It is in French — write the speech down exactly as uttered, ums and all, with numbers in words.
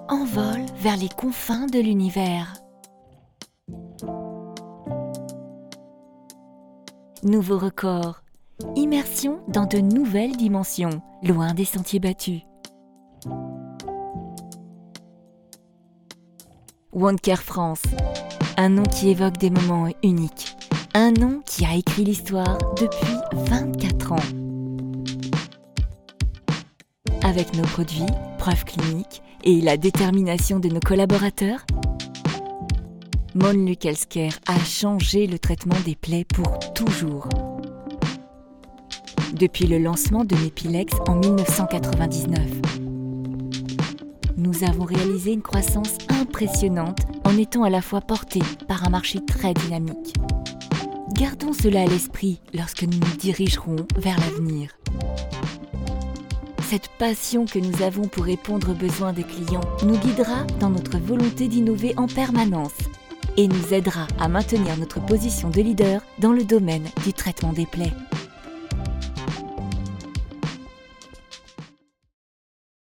envole vers les confins de l'univers. Nouveau record, immersion dans de nouvelles dimensions, loin des sentiers battus. Wandcare France, un nom qui évoque des moments uniques, un nom qui a écrit l'histoire depuis vingt-quatre ans. Avec nos produits, preuves cliniques et la détermination de nos collaborateurs, Mölnlycke Healthcare a changé le traitement des plaies pour toujours. Depuis le lancement de Mepilex en mille neuf cent quatre-vingt-dix-neuf, nous avons réalisé une croissance impressionnante en étant à la fois portés par un marché très dynamique. Gardons cela à l'esprit lorsque nous nous dirigerons vers l'avenir. Cette passion que nous avons pour répondre aux besoins des clients nous guidera dans notre volonté d'innover en permanence et nous aidera à maintenir notre position de leader dans le domaine du traitement des plaies.